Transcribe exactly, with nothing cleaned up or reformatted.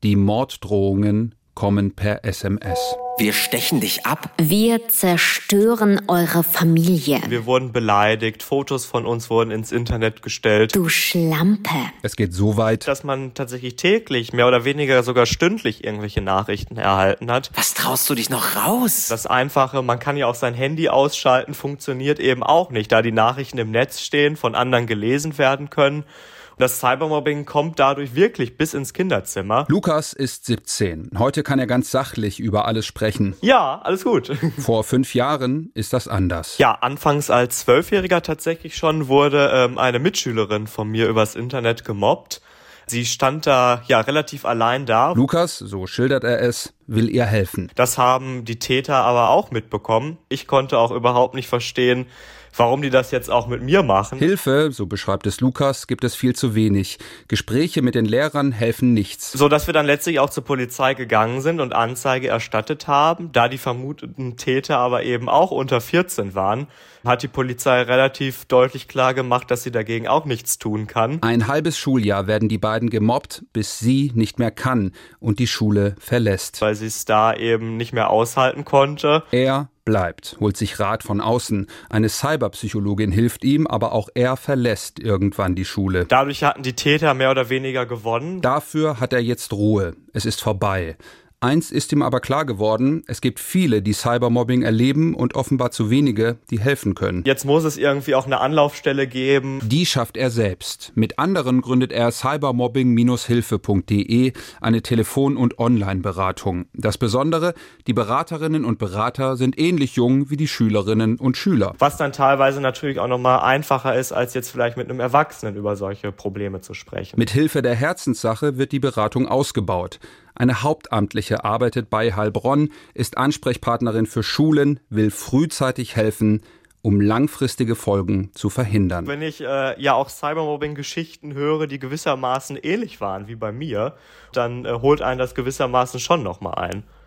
Die Morddrohungen kommen per S M S. Wir stechen dich ab. Wir zerstören eure Familie. Wir wurden beleidigt, Fotos von uns wurden ins Internet gestellt. Du Schlampe. Es geht so weit, Dass man tatsächlich täglich, mehr oder weniger sogar stündlich irgendwelche Nachrichten erhalten hat. Was traust du dich noch raus? Das Einfache, man kann ja auch sein Handy ausschalten, funktioniert eben auch nicht, da die Nachrichten im Netz stehen, von anderen gelesen werden können. Das Cybermobbing kommt dadurch wirklich bis ins Kinderzimmer. Lukas ist siebzehn. Heute kann er ganz sachlich über alles sprechen. Ja, alles gut. Vor fünf Jahren ist das anders. Ja, anfangs als Zwölfjähriger tatsächlich schon wurde ähm, eine Mitschülerin von mir übers Internet gemobbt. Sie stand da ja relativ allein da. Lukas, so schildert er es, will ihr helfen. Das haben die Täter aber auch mitbekommen. Ich konnte auch überhaupt nicht verstehen, warum die das jetzt auch mit mir machen. Hilfe, so beschreibt es Lukas, gibt es viel zu wenig. Gespräche mit den Lehrern helfen nichts. So dass wir dann letztlich auch zur Polizei gegangen sind und Anzeige erstattet haben. Da die vermuteten Täter aber eben auch unter vierzehn waren, hat die Polizei relativ deutlich klar gemacht, dass sie dagegen auch nichts tun kann. Ein halbes Schuljahr werden die beiden gemobbt, bis sie nicht mehr kann und die Schule verlässt. Weil sie es da eben nicht mehr aushalten konnte. Er bleibt, holt sich Rat von außen. Eine Cyberpsychologin hilft ihm, aber auch er verlässt irgendwann die Schule. Dadurch hatten die Täter mehr oder weniger gewonnen. Dafür hat er jetzt Ruhe. Es ist vorbei. Eins ist ihm aber klar geworden, es gibt viele, die Cybermobbing erleben und offenbar zu wenige, die helfen können. Jetzt muss es irgendwie auch eine Anlaufstelle geben. Die schafft er selbst. Mit anderen gründet er cybermobbing Hilfe punkt de, eine Telefon- und Online-Beratung. Das Besondere, die Beraterinnen und Berater sind ähnlich jung wie die Schülerinnen und Schüler. Was dann teilweise natürlich auch nochmal einfacher ist, als jetzt vielleicht mit einem Erwachsenen über solche Probleme zu sprechen. Mit Hilfe der Herzenssache wird die Beratung ausgebaut. Eine Hauptamtliche arbeitet bei Heilbronn, ist Ansprechpartnerin für Schulen, will frühzeitig helfen, um langfristige Folgen zu verhindern. Wenn ich äh, ja auch Cybermobbing-Geschichten höre, die gewissermaßen ähnlich waren wie bei mir, dann äh, holt einen das gewissermaßen schon nochmal ein.